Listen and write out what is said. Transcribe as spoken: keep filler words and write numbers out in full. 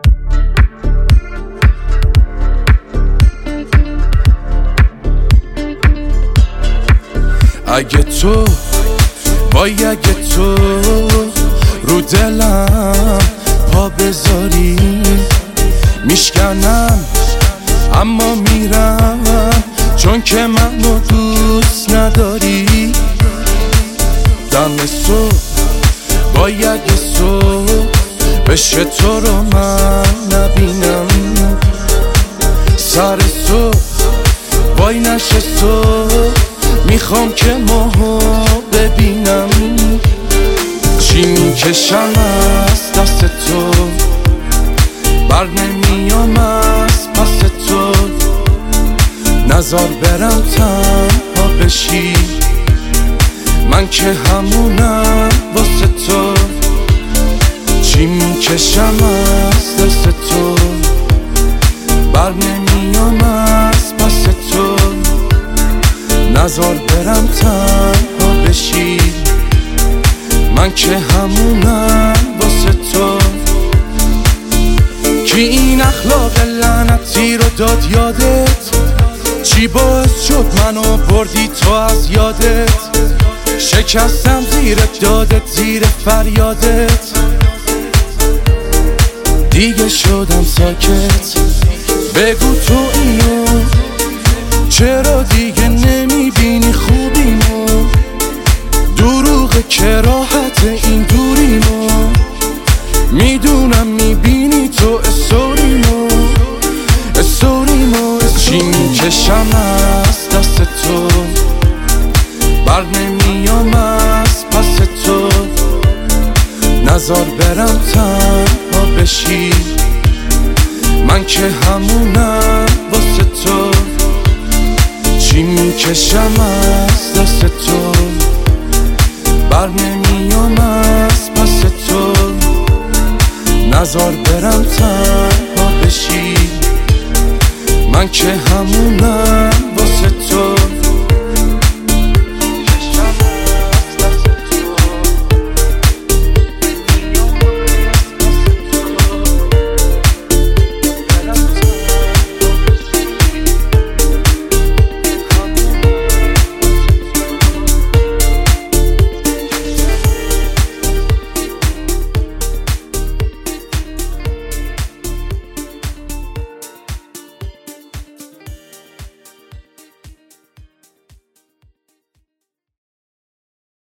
اگه تو وای اگه تو رو دلم پا بذاری میشکنم اما میرم، چون که منو دوست نداری. دم صبح وای اگه صبح بشه تو رو من نبینم، سر صبح وای نشه صبح میخوام که ماهو ببینم. چی میکشم از دست تو بر نمیام از پس تو، نزار برم تنها بشی، من که همونم واسه تو. چی میکشم از دست تو بر نمیام از پس تو، نزار برم تنها بشی، من که همونم واسه تو. کی این اخلاق لعنتی رو داد یادت؟ چی باعث شد منو بردی تو از یادت؟ شکستم زیر دادت زیر فریادت، دیگه شدم ساکت. بگو تو اینو چرا دیگه نمیبینی خوبیمو؟ دروغه که راحت این دوریمو، میدونم میبینی تو استوریمو استوریمو. چی میکشم از دست تو بر نمیام از پس تو، نزار برم تنها بشی، من که همونم واسه تو. چی میکشم از دست تو بر نمیام از پس تو، نزار برم تنها بشی، من که همونم